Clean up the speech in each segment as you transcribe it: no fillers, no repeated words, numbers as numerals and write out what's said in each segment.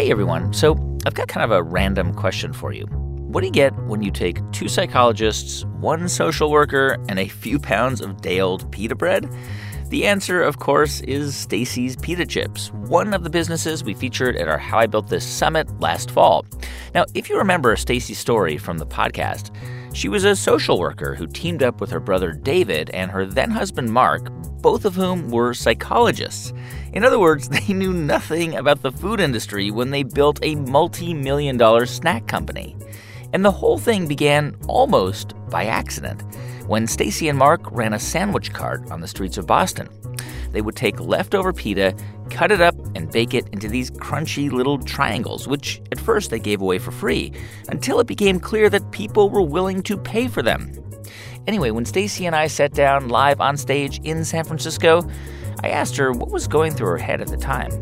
Hey everyone, so I've got kind of a random question for you. What do you get when you take 2 psychologists, 1 social worker, and a few pounds of day-old pita bread? The answer, of course, is Stacy's Pita Chips, one of the businesses we featured at our How I Built This Summit last fall. Now, if you remember Stacy's story from the podcast, she was a social worker who teamed up with her brother David and her then-husband Mark, both of whom were psychologists. In other words, they knew nothing about the food industry when they built a multi-million-dollar snack company. And the whole thing began almost by accident when Stacy and Mark ran a sandwich cart on the streets of Boston. They would take leftover pita, cut it up, and bake it into these crunchy little triangles, which at first they gave away for free, until it became clear that people were willing to pay for them. Anyway, when Stacy and I sat down live on stage in San Francisco, I asked her what was going through her head at the time.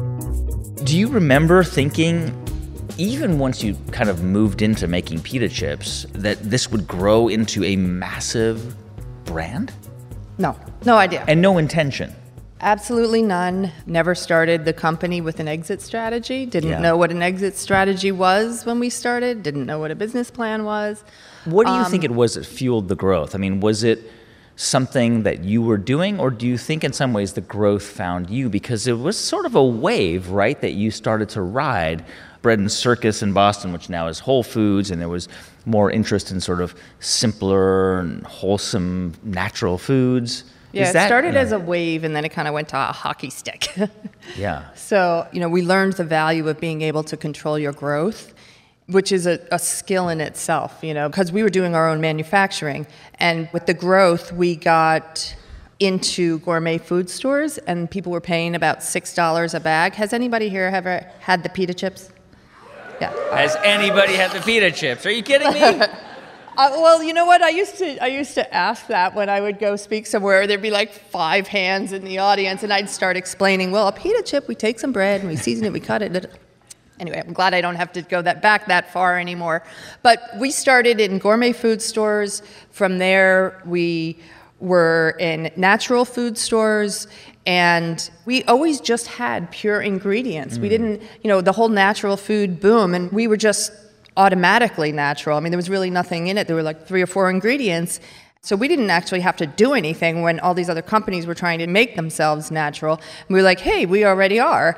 Do you remember thinking, even once you kind of moved into making pita chips, that this would grow into a massive brand? No idea. And no intention? Absolutely none. Never started the company with an exit strategy. Didn't know what an exit strategy was when we started. Didn't know what a business plan was. What do you think it was that fueled the growth? I mean, was it something that you were doing, or do you think in some ways the growth found you? Because it was sort of a wave, right, that you started to ride. Bread and Circus in Boston, which now is Whole Foods, and there was more interest in sort of simpler and wholesome natural foods. Yeah, it started as a wave, and then it kind of went to a hockey stick. Yeah. So, we learned the value of being able to control your growth, which is a skill in itself, because we were doing our own manufacturing. And with the growth, we got into gourmet food stores, and people were paying about $6 a bag. Has anybody here ever had the pita chips? Yeah. Has anybody had the pita chips? Are you kidding me? Well, you know what? I used to ask that when I would go speak somewhere. There'd be like 5 hands in the audience, and I'd start explaining, well, a pita chip, we take some bread, and we season it, we cut it. Anyway, I'm glad I don't have to go back that far anymore. But we started in gourmet food stores. From there, we were in natural food stores, and we always just had pure ingredients. We didn't, the whole natural food boom, and we were just automatically natural. I mean, there was really nothing in it. There were like 3 or 4 ingredients. So we didn't actually have to do anything when all these other companies were trying to make themselves natural. And we were like, hey, we already are.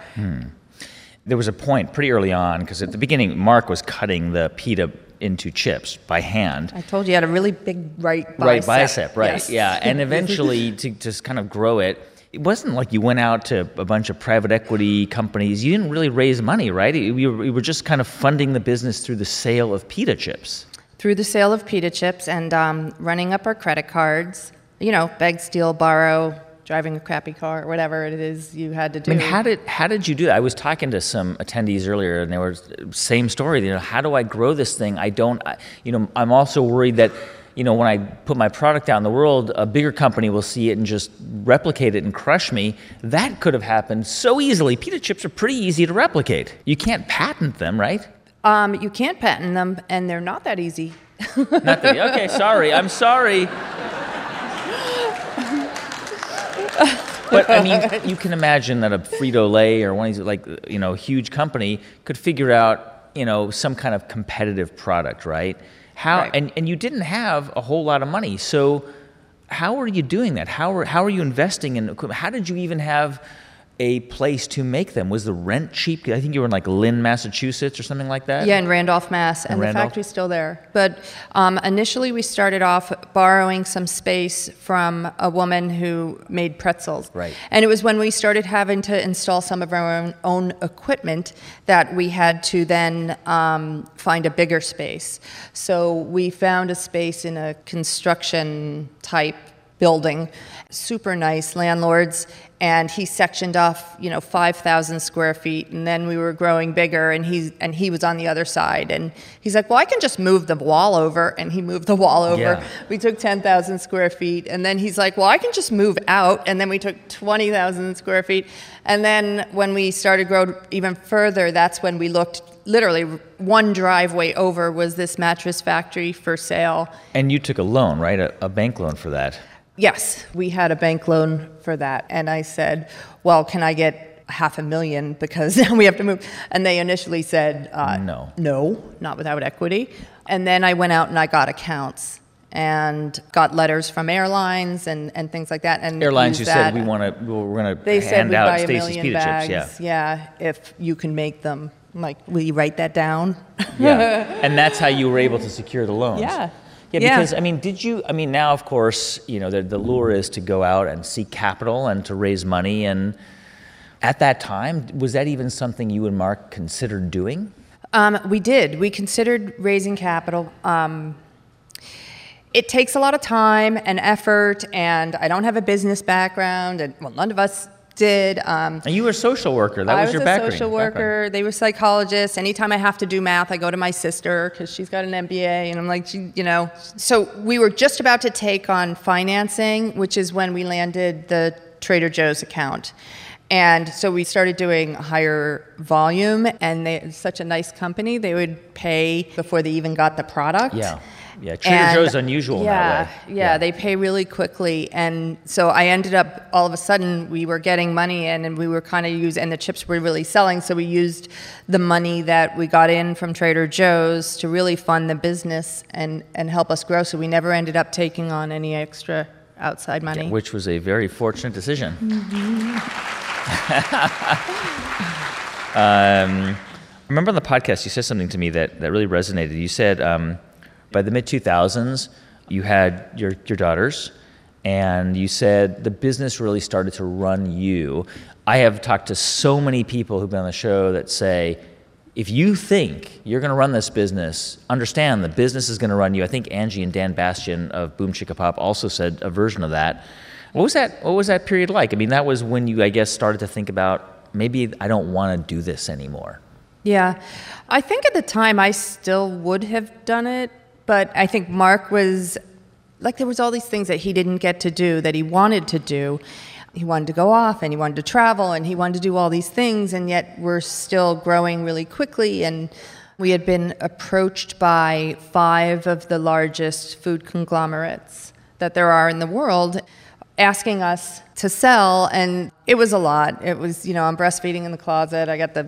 There was a point pretty early on, because at the beginning, Mark was cutting the pita into chips by hand. I told you he had a really big right bicep. Right bicep, right. Yes. Yeah, and eventually to just kind of grow it, it wasn't like you went out to a bunch of private equity companies. You didn't really raise money, right? We were just kind of funding the business through the sale of pita chips. Through the sale of pita chips and running up our credit cards, beg, steal, borrow, driving a crappy car, whatever it is you had to do. I mean, how did you do that? I was talking to some attendees earlier, and they were same story. How do I grow this thing? I'm also worried that, when I put my product out in the world, a bigger company will see it and just replicate it and crush me. That could have happened so easily. Pita chips are pretty easy to replicate. You can't patent them, right? You can't patent them, and they're not that easy. Okay, sorry. I'm sorry. But, I mean, you can imagine that a Frito-Lay or one of these, huge company could figure out, some kind of competitive product, right? Right. And you didn't have a whole lot of money. So how are you doing that? How are you investing in equipment? How did you even have a place to make them? Was the rent cheap? I think you were in Lynn, Massachusetts or something like that? Yeah, in Randolph, Mass. And the factory's still there. But initially we started off borrowing some space from a woman who made pretzels. Right. And it was when we started having to install some of our own equipment that we had to then find a bigger space. So we found a space in a construction type building, super nice landlords, and he sectioned off, 5,000 square feet, and then we were growing bigger, and he was on the other side, and he's like, well, I can just move the wall over, and he moved the wall over. Yeah. We took 10,000 square feet, and then he's like, well, I can just move out, and then we took 20,000 square feet, and then when we started growing even further, that's when we looked. Literally, one driveway over was this mattress factory for sale. And you took a loan, right? A bank loan for that. Yes, we had a bank loan for that. And I said, well, can I get $500,000 because now we have to move. And they initially said, no, not without equity. And then I went out and I got accounts and got letters from airlines and things like that. And airlines who said we're going to hand out Stacy's pita chips. Yeah, if you can make them. I'm like, will you write that down? Yeah, and that's how you were able to secure the loans. Yeah. Yeah, because, now, of course, the lure is to go out and seek capital and to raise money. And at that time, was that even something you and Mark considered doing? We did. We considered raising capital. It takes a lot of time and effort, and I don't have a business background, and none of us did. And you were a social worker. That was your background. I was a social worker. They were psychologists. Anytime I have to do math, I go to my sister because she's got an MBA, and I'm like, So we were just about to take on financing, which is when we landed the Trader Joe's account. And so we started doing higher volume, and it's such a nice company. They would pay before they even got the product. Yeah, Trader Joe's unusual in that way. Yeah, they pay really quickly. And so I ended up, all of a sudden, we were getting money in, and we were kind of and the chips were really selling, so we used the money that we got in from Trader Joe's to really fund the business and help us grow. So we never ended up taking on any extra outside money. Yeah, which was a very fortunate decision. Mm-hmm. I remember on the podcast, you said something to me that really resonated. You said, by the mid-2000s, you had your daughters, and you said the business really started to run you. I have talked to so many people who've been on the show that say, if you think you're going to run this business, understand the business is going to run you. I think Angie and Dan Bastian of Boom Chicka Pop also said a version of that. What was that period like? I mean, that was when you, I guess, started to think about, maybe I don't want to do this anymore. Yeah. I think at the time I still would have done it. But I think Mark was, there was all these things that he didn't get to do that he wanted to do. He wanted to go off, and he wanted to travel, and he wanted to do all these things, and yet we're still growing really quickly. And we had been approached by 5 of the largest food conglomerates that there are in the world, asking us to sell, and it was a lot. It was, I'm breastfeeding in the closet, I got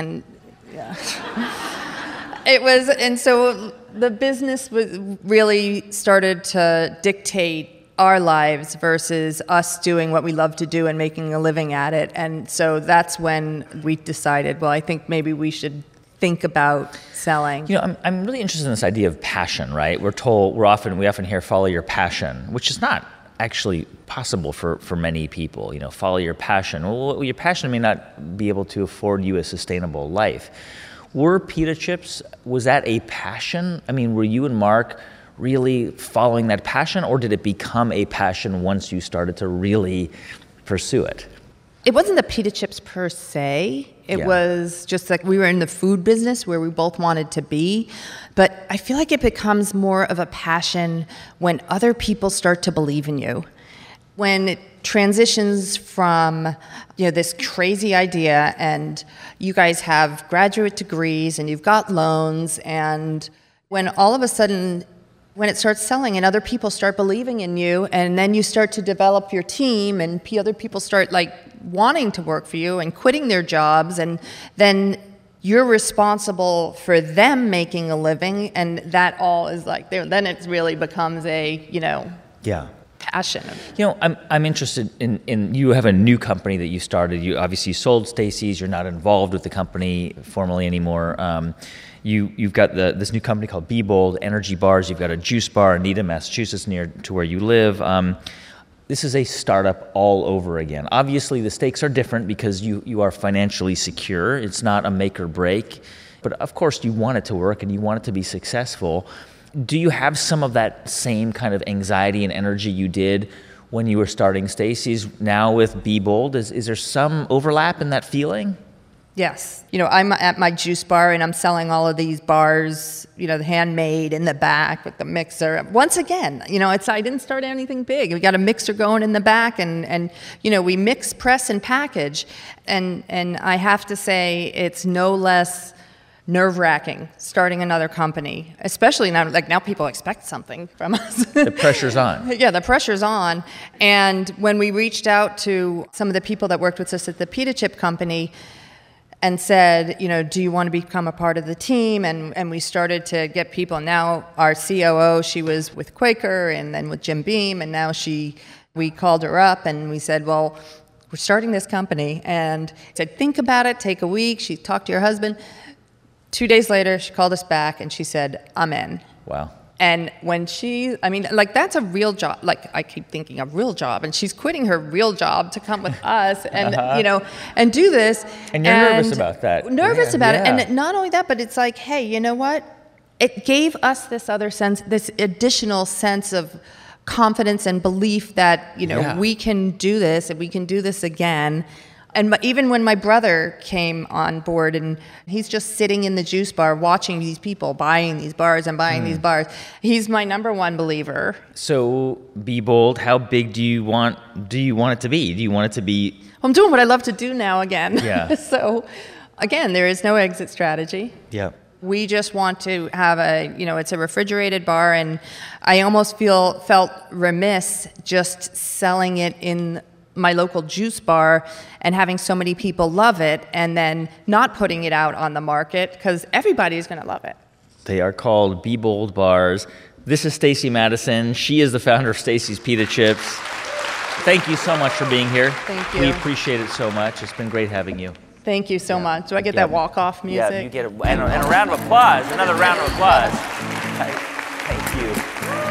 It was, and so the business was really started to dictate our lives versus us doing what we love to do and making a living at it. And so that's when we decided, I think maybe we should think about selling. I'm really interested in this idea of passion, right? We often hear follow your passion, which is not actually possible for many people. Follow your passion. Well, your passion may not be able to afford you a sustainable life. Were pita chips, was that a passion? I mean, were you and Mark really following that passion, or did it become a passion once you started to really pursue it? It wasn't the pita chips per se. It was just like we were in the food business where we both wanted to be. But I feel like it becomes more of a passion when other people start to believe in you. When it transitions from this crazy idea, and you guys have graduate degrees and you've got loans, and when all of a sudden when it starts selling and other people start believing in you, and then you start to develop your team, and other people start wanting to work for you and quitting their jobs, and then you're responsible for them making a living, and that all is then it really becomes a passion. I'm interested in you have a new company that you started. You obviously sold Stacy's. You're not involved with the company formally anymore. You've got this new company called Be Bold Energy Bars. You've got a juice bar in Needham, Massachusetts, near to where you live. This is a startup all over again. Obviously, the stakes are different because you are financially secure. It's not a make or break. But of course, you want it to work and you want it to be successful. Do you have some of that same kind of anxiety and energy you did when you were starting Stacy's now with Be Bold? Is there some overlap in that feeling? Yes. I'm at my juice bar and I'm selling all of these bars, the handmade in the back with the mixer. Once again, I didn't start anything big. We got a mixer going in the back and we mix, press, and package. And I have to say it's no less nerve-wracking starting another company, especially now. Like, now people expect something from us. The pressure's on. Yeah, the pressure's on. And when we reached out to some of the people that worked with us at the pita chip company and said, do you want to become a part of the team? And we started to get people. Now our COO, she was with Quaker and then with Jim Beam, and now we called her up and we said, well, we're starting this company. And I said, think about it, take a week. She talked to your husband. 2 days later, she called us back and she said, I'm in. Wow. And when that's a real job. Like, I keep thinking a real job, and she's quitting her real job to come with us and, and do this. And you're nervous about that. Nervous about it. And not only that, but it's like, hey, you know what? It gave us this additional sense of confidence and belief that, we can do this and we can do this again. And even when my brother came on board, and he's just sitting in the juice bar watching these people buying these bars and buying these bars, he's my number one believer. So, Be Bold, how big do you want it to be? Do you want it to be... I'm doing what I love to do now again. Yeah. So, again, there is no exit strategy. Yeah. We just want to have it's a refrigerated bar, and I almost felt remiss just selling it in my local juice bar and having so many people love it and then not putting it out on the market, because everybody's going to love it. They are called Be Bold Bars. This is Stacy Madison. She is the founder of Stacy's Pita Chips. Thank you so much for being here. Thank you. We appreciate it so much. It's been great having you. Thank you so much. Do I get that walk-off music? Yeah, you get and a round of applause. Another round of applause. Thank you.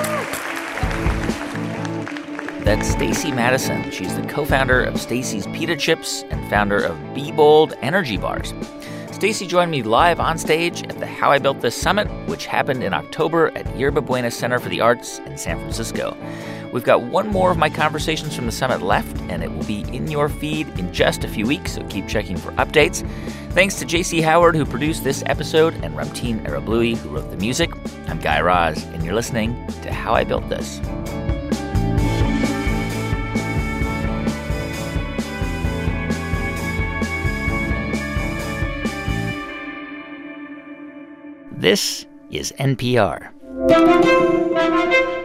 That's Stacy Madison. She's the co-founder of Stacy's Pita Chips and founder of Be Bold Energy Bars. Stacy joined me live on stage at the How I Built This Summit, which happened in October at Yerba Buena Center for the Arts in San Francisco. We've got one more of my conversations from the summit left, and it will be in your feed in just a few weeks, so keep checking for updates. Thanks to J.C. Howard, who produced this episode, and Ramtin Arablouei, who wrote the music. I'm Guy Raz, and you're listening to How I Built This. This is NPR.